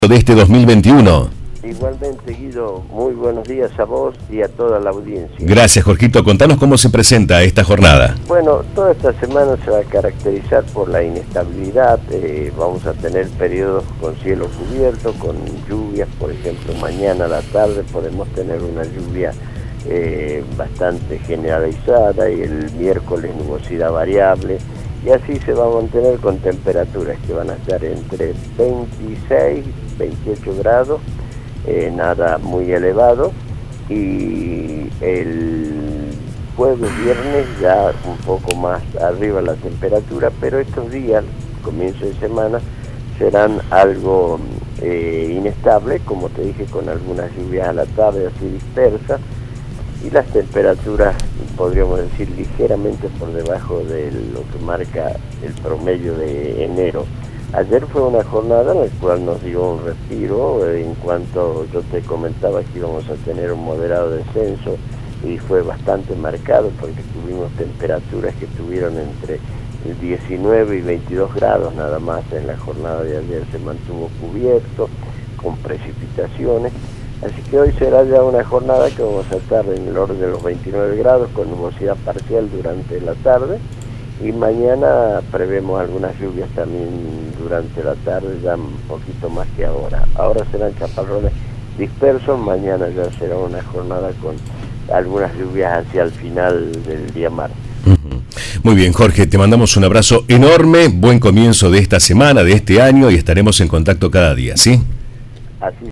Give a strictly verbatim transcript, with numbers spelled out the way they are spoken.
de este dos mil veintiuno. Igualmente, Guido, muy buenos días a vos y a toda la audiencia. Gracias, Jorgito. Contanos cómo se presenta esta jornada. Bueno, toda esta semana se va a caracterizar por la inestabilidad. Eh, vamos a tener periodos con cielo cubierto, con lluvias. Por ejemplo, mañana a la tarde podemos tener una lluvia eh, bastante generalizada y el miércoles nubosidad variable. Y así se va a mantener con temperaturas que van a estar entre veintiséis, veintiocho grados. Eh, nada muy elevado, y el jueves, viernes ya un poco más arriba la temperatura, pero estos días, comienzo de semana, serán algo eh, inestables, como te dije, con algunas lluvias a la tarde así dispersas, y las temperaturas, podríamos decir, ligeramente por debajo de lo que marca el promedio de enero. Ayer fue una jornada en la cual nos dio un respiro, en cuanto yo te comentaba que íbamos a tener un moderado descenso, y fue bastante marcado porque tuvimos temperaturas que estuvieron entre diecinueve y veintidós grados nada más. En la jornada de ayer se mantuvo cubierto, con precipitaciones, así que hoy será ya una jornada que vamos a estar en el orden de los veintinueve grados, con nubosidad parcial durante la tarde. Y mañana prevemos algunas lluvias también durante la tarde, ya un poquito más que ahora. Ahora serán chaparrones dispersos, mañana ya será una jornada con algunas lluvias hacia el final del día martes. Uh-huh. Muy bien, Jorge, te mandamos un abrazo enorme, buen comienzo de esta semana, de este año, y estaremos en contacto cada día, ¿sí? Así